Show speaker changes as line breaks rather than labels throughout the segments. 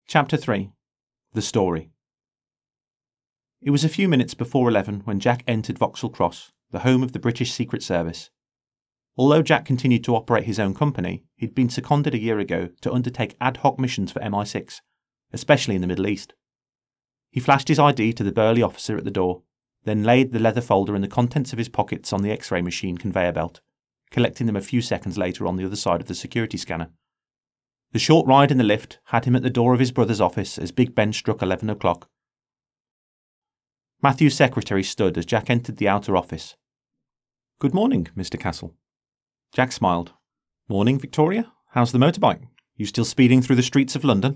Chapter 3. The Story. It was a few minutes before 11 when Jack entered Vauxhall Cross, the home of the British Secret Service. Although Jack continued to operate his own company, he'd been seconded a year ago to undertake ad hoc missions for MI6, especially in the Middle East. He flashed his ID to the burly officer at the door, then laid the leather folder and the contents of his pockets on the X-ray machine conveyor belt, collecting them a few seconds later on the other side of the security scanner. The short ride in the lift had him at the door of his brother's office as Big Ben struck 11 o'clock. Matthew's secretary stood as Jack entered the outer office. "Good morning, Mr. Castle." Jack smiled. "Morning, Victoria. How's the motorbike? You still speeding through the streets of London?"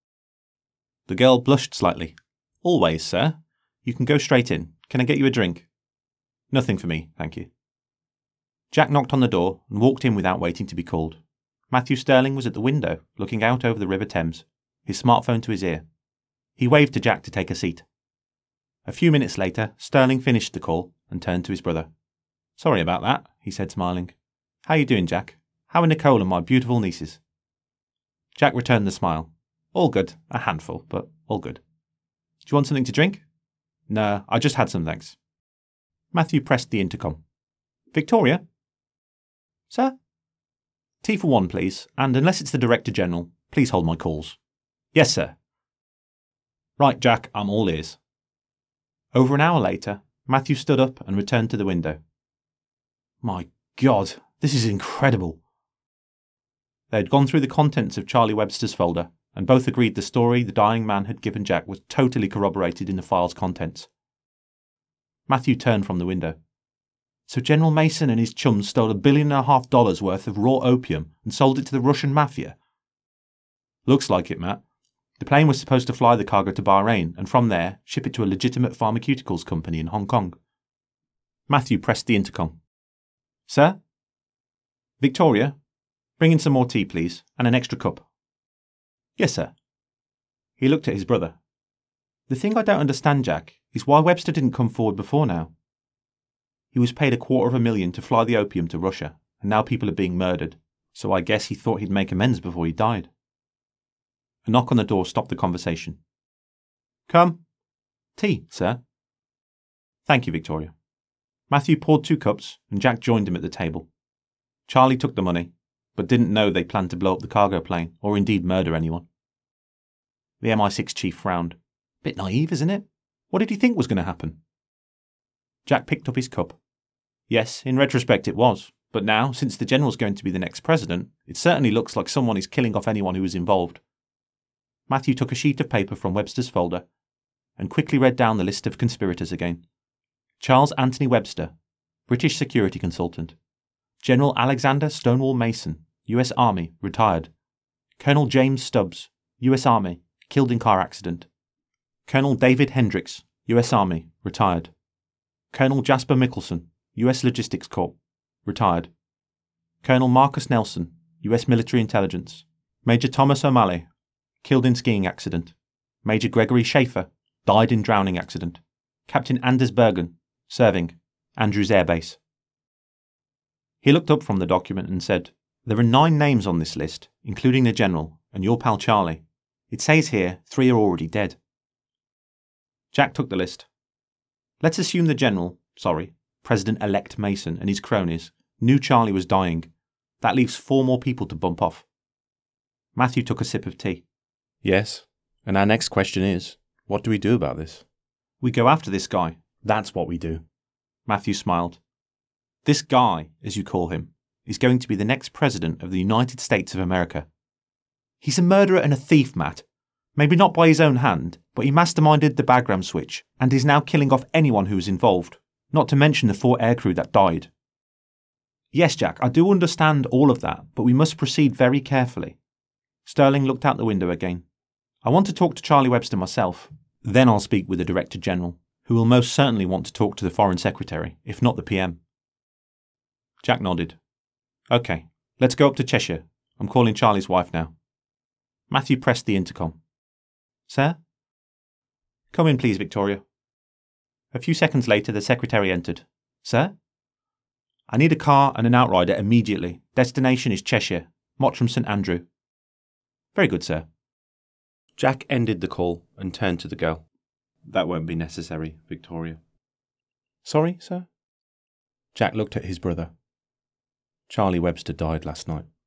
The girl blushed slightly. "Always, sir. You can go straight in. Can I get you a drink?" "Nothing for me, thank you." Jack knocked on the door and walked in without waiting to be called. Matthew Sterling was at the window, looking out over the River Thames, his smartphone to his ear. He waved to Jack to take a seat. A few minutes later, Sterling finished the call and turned to his brother. "Sorry about that," he said, smiling. "How you doing, Jack? How are Nicole and my beautiful nieces?" Jack returned the smile. "All good. A handful, but all good." "Do you want something to drink?" "No, I just had some, thanks." Matthew pressed the intercom. "Victoria?" "Sir?" "Tea for one, please, and unless it's the Director General, please hold my calls." "Yes, sir." "Right, Jack, I'm all ears." Over an hour later, Matthew stood up and returned to the window. "My God, this is incredible." They had gone through the contents of Charlie Webster's folder, and both agreed the story the dying man had given Jack was totally corroborated in the file's contents. Matthew turned from the window. "So General Mason and his chums stole $1.5 billion worth of raw opium and sold it to the Russian mafia?" "Looks like it, Matt. The plane was supposed to fly the cargo to Bahrain and from there ship it to a legitimate pharmaceuticals company in Hong Kong." Matthew pressed the intercom. "Sir?" "Victoria, bring in some more tea, please, and an extra cup." "Yes, sir." He looked at his brother. "The thing I don't understand, Jack, is why Webster didn't come forward before now. He was paid $250,000 to fly the opium to Russia, and now people are being murdered, so I guess he thought he'd make amends before he died." A knock on the door stopped the conversation. "Come." "Tea, sir." "Thank you, Victoria." Matthew poured 2 cups, and Jack joined him at the table. Charlie took the money, but didn't know they planned to blow up the cargo plane, or indeed murder anyone. The MI6 chief frowned. "Bit naive, isn't it? What did he think was going to happen?" Jack picked up his cup. "Yes, in retrospect it was, but now, since the general's going to be the next president, it certainly looks like someone is killing off anyone who is involved." Matthew took a sheet of paper from Webster's folder and quickly read down the list of conspirators again. Charles Anthony Webster, British security consultant. General Alexander Stonewall Mason, U.S. Army, retired. Colonel James Stubbs, U.S. Army, killed in car accident. Colonel David Hendricks, U.S. Army, retired. Colonel Jasper Mickelson, U.S. Logistics Corps, retired. Colonel Marcus Nelson, U.S. Military Intelligence. Major Thomas O'Malley, killed in skiing accident. Major Gregory Schaefer, died in drowning accident. Captain Anders Bergen, serving, Andrews Air Base. He looked up from the document and said, "There are 9 names on this list, including the general, and your pal Charlie. It says here 3 are already dead." Jack took the list. "Let's assume the general, President-elect Mason and his cronies, knew Charlie was dying. That leaves 4 more people to bump off." Matthew took a sip of tea.
"Yes, and our next question is, what do we do about this?"
"We go after this guy. That's what we do." Matthew smiled. "This guy, as you call him, is going to be the next president of the United States of America. He's a murderer and a thief, Matt. Maybe not by his own hand, but he masterminded the Bagram switch and is now killing off anyone who was involved, not to mention the 4 aircrew that died." "Yes, Jack, I do understand all of that, but we must proceed very carefully." Sterling looked out the window again. "I want to talk to Charlie Webster myself. Then I'll speak with the Director General, who will most certainly want to talk to the Foreign Secretary, if not the PM." Jack nodded. "OK, let's go up to Cheshire. I'm calling Charlie's wife now." Matthew pressed the intercom. "Sir?" "Come in, please, Victoria." A few seconds later, the secretary entered. "Sir?" "I need a car and an outrider immediately. Destination is Cheshire, Mottram St Andrew." "Very good, sir."
Jack ended the call and turned to the girl. That won't be necessary, Victoria.
Sorry, sir?
Jack looked at his brother. Charlie Webster died last night.